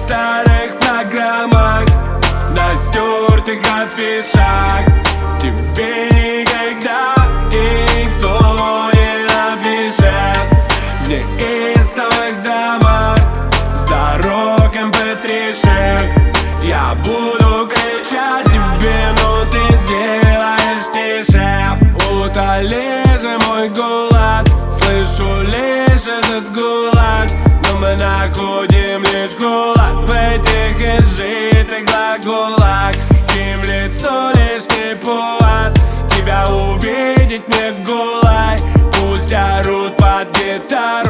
старых программах, на стертых афишах. Тебе никогда никто не напишет в неистовых домах с дорог mp3-шек. Я буду кричать тебе, но ты сделаешь тише. Утоли же мой голод, слышу лишь этот голос, но мы находим лишь голод в этих изжитых глаголах. Им лицо лишний повод тебя увидеть мне голой. Пусть орут под гитару.